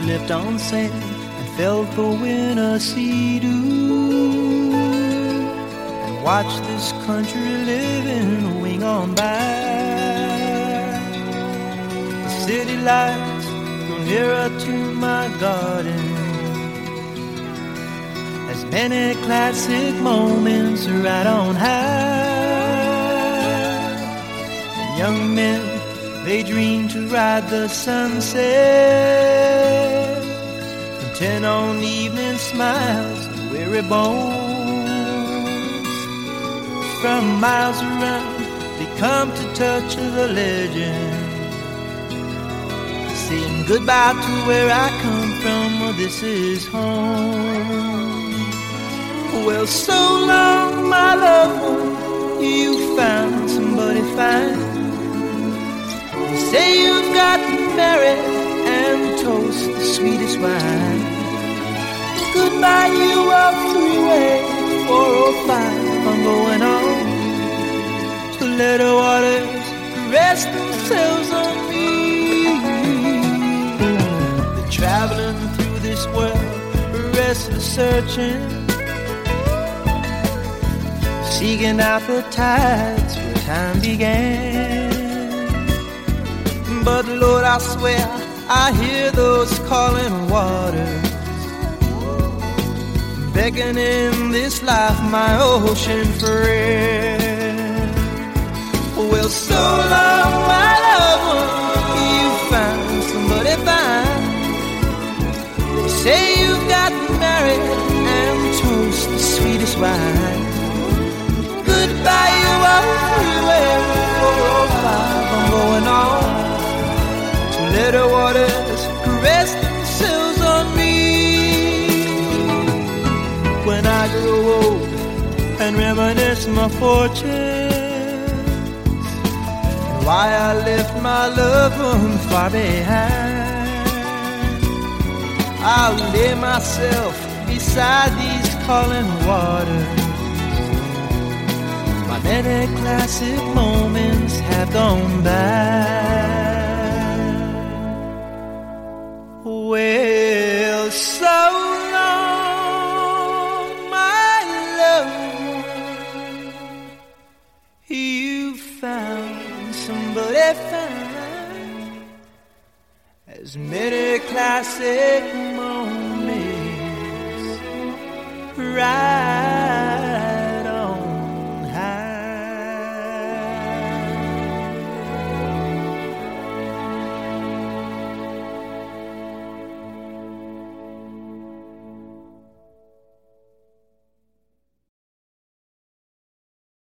slipped on sand and felt the winter sea-dew, and watched this country living wing on by. The city lights go nearer to my garden, as many classic moments ride on high. And young men, they dream to ride the sunset, intent on evening smiles and weary bones. From miles around, they come to touch the legend, saying goodbye to where I come from, well, this is home. Well, so long, my loved one, you found somebody fine. You say you've gotten married and toast the sweetest wine. Goodbye, you are freeway 405. I'm going on to let the waters rest themselves on me. They're traveling through this world, restless searching, seeking out the tides where time began. But Lord, I swear I hear those calling waters, beckoning this life, my ocean friend. Well, so long, my loved one, you found somebody fine. They say you've gotten married and toast the sweetest wine. Goodbye, you are freeway 405. I'm going on to let the waters rest themselves on me. When I grow old and reminisce my fortunes, and why I left my loved one far behind, I'll lay myself beside these calling waters. Many classic moments have gone by. Well, so long, my love, you found somebody fine. As many classic moments right